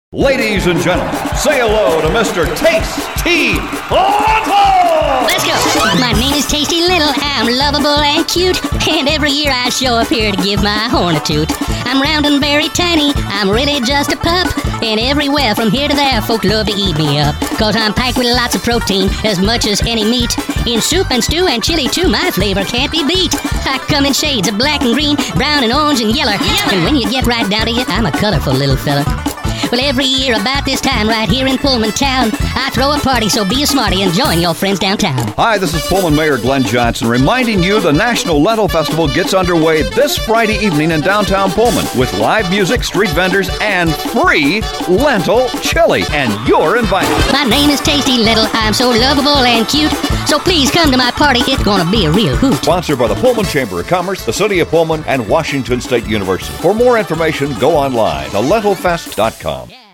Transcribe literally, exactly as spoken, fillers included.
Ladies and gentlemen, say hello to Mister Tasty Little! Let's go! My name is Tasty Little, I'm lovable and cute, and every year I show up here to give my horn a toot. I'm round and very tiny, I'm really just a pup, and everywhere from here to there, folk love to eat me up. Cause I'm packed with lots of protein, as much as any meat. In soup and stew and chili too, my flavor can't be beat. I come in shades of black and green, brown and orange and yellow, and when you get right down to it, I'm a colorful little fella. Well, every year about this time right here in Pullman Town, I throw a party, so be a smarty and join your friends downtown. Hi, this is Pullman Mayor Glenn Johnson reminding you the National Lentil Festival gets underway this Friday evening in downtown Pullman with live music, street vendors, and free lentil chili. And you're invited. My name is Tasty Little, I'm so lovable and cute, so please come to my party, it's gonna be a real hoot. Sponsored by the Pullman Chamber of Commerce, the City of Pullman, and Washington State University. For more information, go online to lentil fest dot com. Yeah.